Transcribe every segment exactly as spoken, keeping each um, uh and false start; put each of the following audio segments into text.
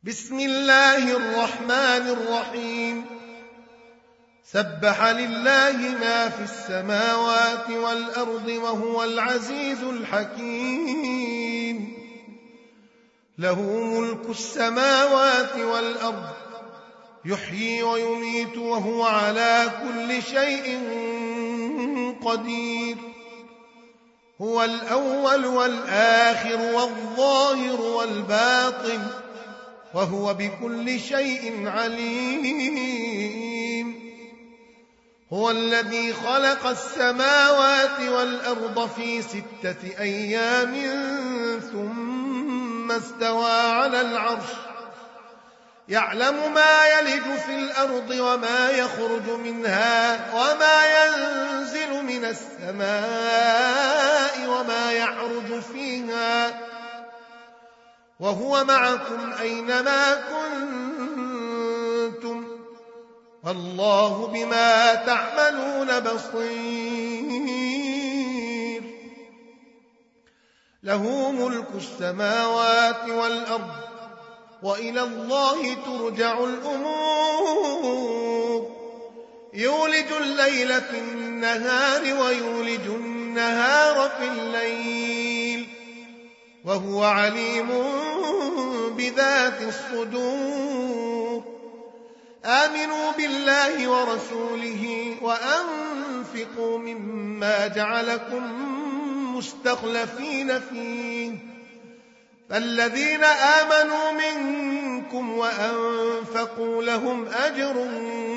بسم الله الرحمن الرحيم سبح لله ما في السماوات والأرض وهو العزيز الحكيم له ملك السماوات والأرض يحيي ويميت وهو على كل شيء قدير هو الأول والآخر والظاهر والباطن وهو بكل شيء عليم هو الذي خلق السماوات والأرض في ستة أيام ثم استوى على العرش يعلم ما يلج في الأرض وما يخرج منها وما ينزل من السماء وما يعرج فيها وهو معكم أينما كنتم والله بما تعملون بصير له ملك السماوات والأرض وإلى الله ترجع الأمور يولج الليل في النهار ويولج النهار في الليل وهو عليم بذات الصدور آمنوا بالله ورسوله وأنفقوا مما جعلكم مستخلفين فيه فالذين آمنوا منكم وأنفقوا لهم أجر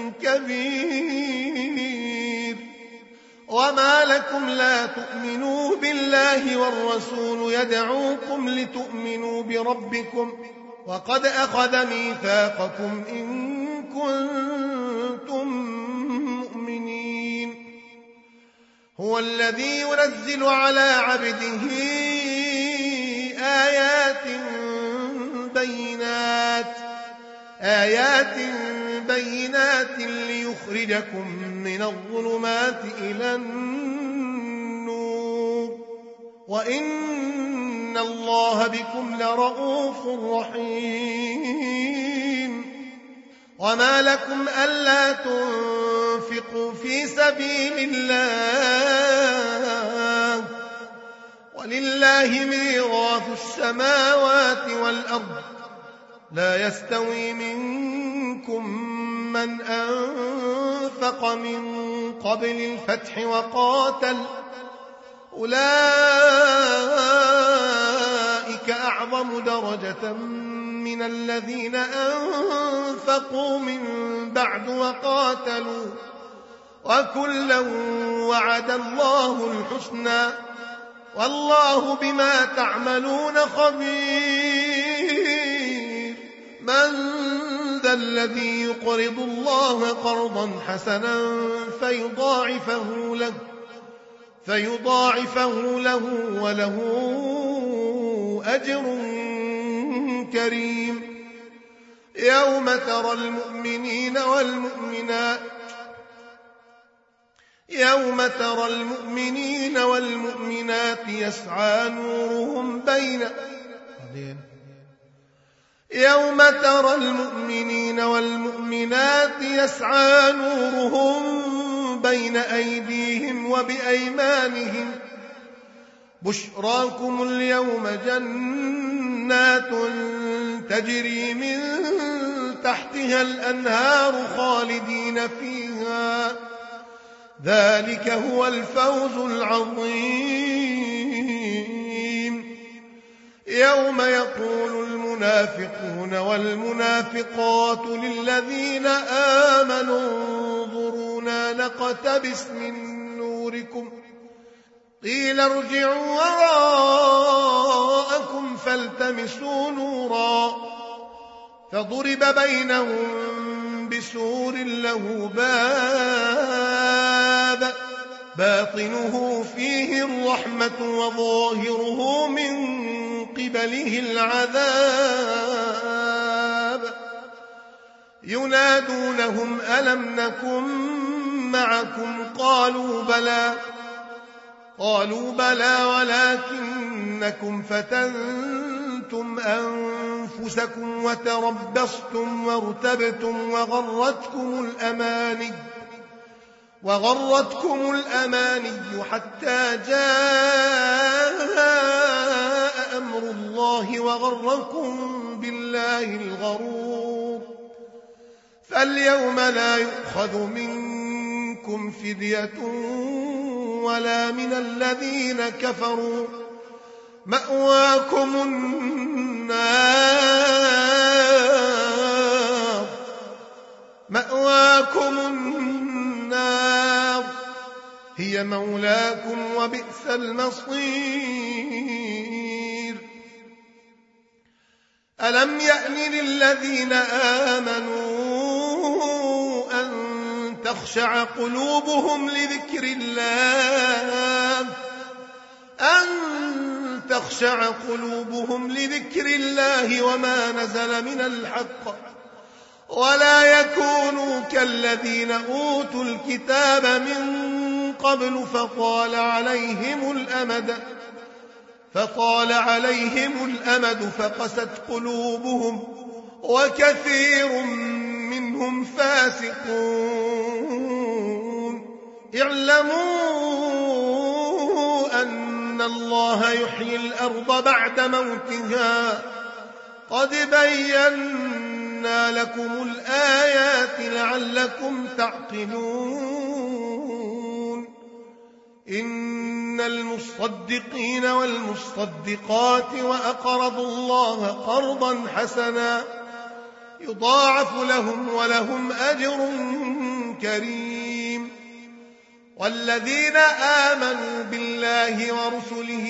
كبير وما لكم لا تؤمنوا بالله والرسول يدعوكم لتؤمنوا بربكم وقد أخذ ميثاقكم إن كنتم مؤمنين هو الذي ينزل على عبده آيات بينات آيات بينات ليخرجكم من الظلمات إلى النور وإن الله بكم لرؤوف رحيم وما لكم ألا تنفقوا في سبيل الله ولله ميراث السماوات والأرض لا يستوي منكم من أنفق من قبل الفتح وقاتل أولئك أعظم درجة من الذين أنفقوا من بعد وقاتلوا وكلا وعد الله الحسنى والله بما تعملون خبير من ذا الذي يقرض الله قرضا حسنا فيضاعفه له فيضاعفه له وله أجر كريم يوم ترى المؤمنين والمؤمنات يوم ترى المؤمنين والمؤمنات يسعى نورهم بين يوم ترى المؤمنين والمؤمنات يسعى نورهم بين أيديهم وبأيمانهم بشراكم اليوم جنات تجري من تحتها الأنهار خالدين فيها ذلك هو الفوز العظيم يوم يقول المنافقون والمنافقات للذين آمنوا انظرونا نقتبس من نوركم قيل ارجعوا وراءكم فالتمسوا نورا فضرب بينهم بسور له باب باطنه فيه الرحمة وظاهره من قبله العذاب ينادونهم ألم نكن معكم قالوا بلى قالوا بلى ولكنكم فتنتم أنفسكم أنفسكم وتربصتم وارتبتم وغرتكم الأماني وغرتكم الأماني حتى جاء أمر الله وغركم بالله الغرور. فاليوم لا يؤخذ منكم فدية ولا من الذين كفروا، مأواكم النار مأواكم النار هي مولاكم وبئس المصير. ألم يأن للذين آمنوا أن تخشع قلوبهم لذكر الله أن تخشع قلوبهم لذكر الله وما نزل من الحق، ولا يكونوا كالذين أوتوا الكتاب من قبل فطال عليهم الأمد فطال عليهم الأمد فقست قلوبهم وكثير منهم فاسقون. اعلموا أن الله يحيي الأرض بعد موتها، قد بينا لكم الآيات لعلكم تعقلون. إن المصدقين والمصدقات وأقرضوا الله قرضا حسنا يضاعف لهم ولهم أجر كريم. والذين آمنوا بالله ورسله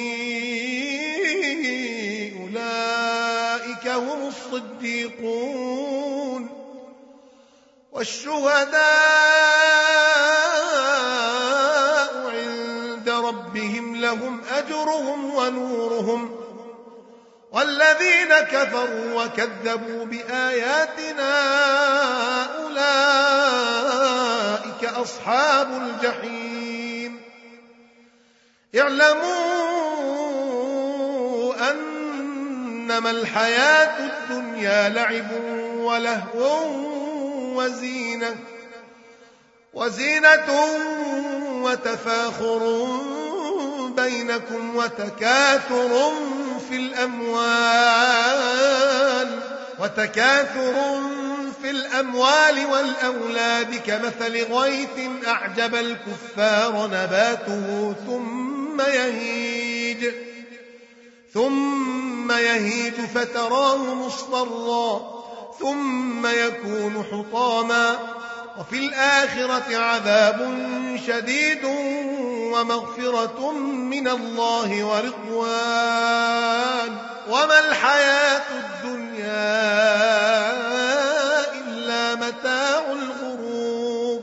أولئك هم الصديقون والشهداء عند ربهم لهم أجرهم ونورهم. والذين كفروا وكذبوا بآياتنا أولئك أصحاب الجحيم. اعلموا أنما الحياة الدنيا لعب ولهو وزينة وزينة وتفاخر بينكم وتكاثر في الأموال وتكاثر في الأموال والأولاد كمثل غيث أعجب الكفار نباته ثم يهيج ثم يهيج فتراه مصفرا ثم يكون حطاما، وفي الآخرة عذاب شديد ومغفرة من الله ورضوان، وما الحياة الدنيا إلا متاع الغرور.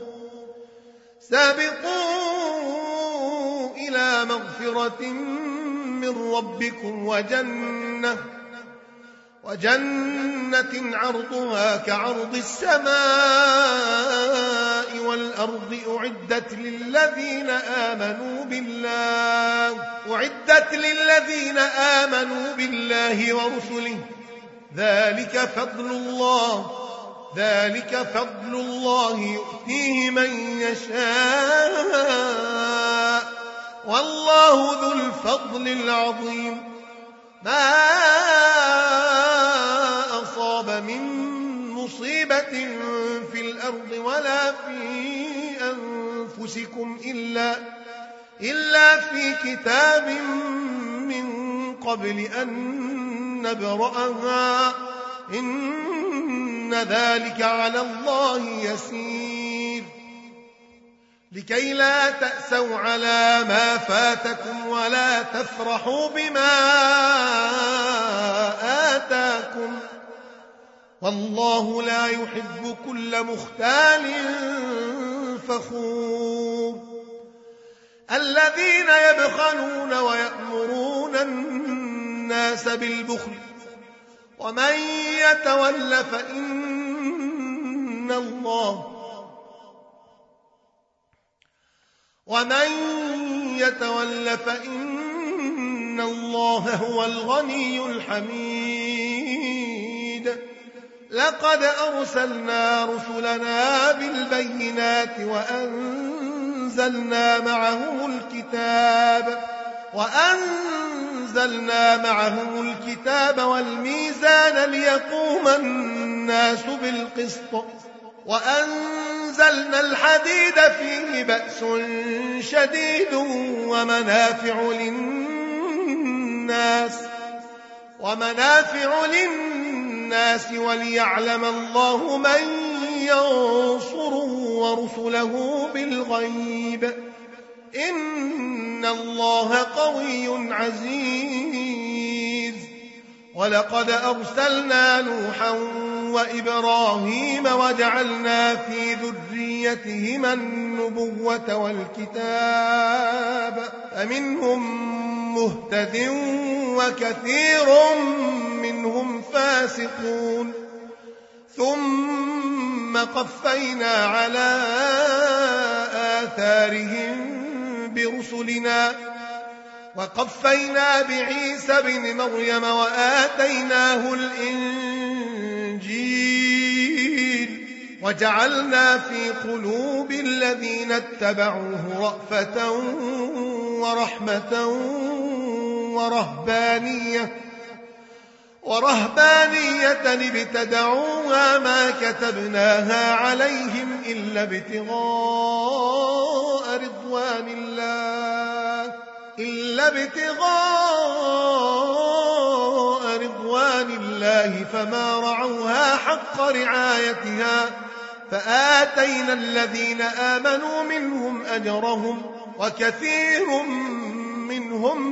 سابقوا إلى مغفرة من ربكم وجنة وجنة عرضها كعرض السماء والأرض أعدت للذين آمنوا بالله أعدت للذين آمنوا بالله ورسله ذلك فضل الله ذلك فضل الله يؤتيه من يشاء والله ذو الفضل العظيم. ما أصاب من مصيبة في الأرض ولا في أنفسكم إلا, إلا في كتاب من قبل أن نبرأها إن ذلك على الله يسير. لكي لا تأسوا على ما فاتكم ولا تفرحوا بما آتاكم والله لا يحب كل مختال فخور. الذين يبخلون ويأمرون الناس بالبخل ومن يتول فإن الله ومن يتول فإن الله هو الغني الحميد. لقد أرسلنا رسلنا بالبينات وأنزلنا معهم الكتاب وأنزلنا معهم الكتاب والميزان ليقوم الناس بالقسط وأنزلنا الحديد فيه بأس شديد ومنافع للناس ومنافع للناس وليعلم الله من ينصره ورسله بالغيب إن الله قوي عزيز. ولقد أرسلنا نوحا وإبراهيم وجعلنا في ذريتهما النبوة والكتاب فمنهم مهتد وكثير منهم فاسقون ثم قفينا على آثارهم برسلنا وقفينا بعيسى بن مريم وآتيناه الإنجيل وجعلنا في قلوب الذين اتبعوه رأفة ورحمة ورهبانية ورهبانية ابتدعوها ما كتبناها عليهم إلا ابتغاء رضوان الله إلا ابتغاء رضوان الله فما رعوها حق رعايتها فآتينا الذين آمنوا منهم أجرهم وكثير منهم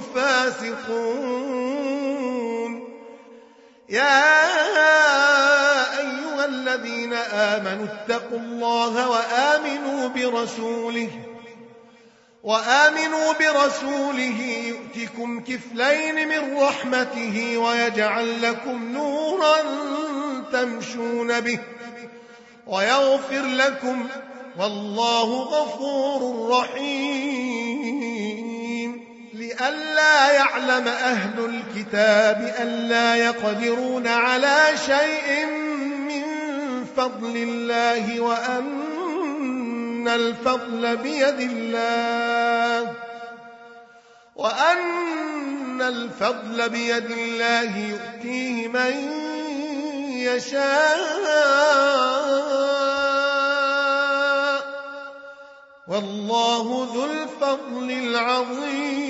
فاسقون. يا أيها الذين آمنوا اتقوا الله وآمنوا برسوله وآمنوا برسوله يؤتكم كفلين من رحمته ويجعل لكم نورا تمشون به ويغفر لكم والله غفور رحيم. لئلا يعلم أهل الكتاب ألا يقدرون على شيء من فضل الله وأن الفضل بيد الله وأن الفضل بيد الله يؤتيه من يشاء والله ذو الفضل العظيم.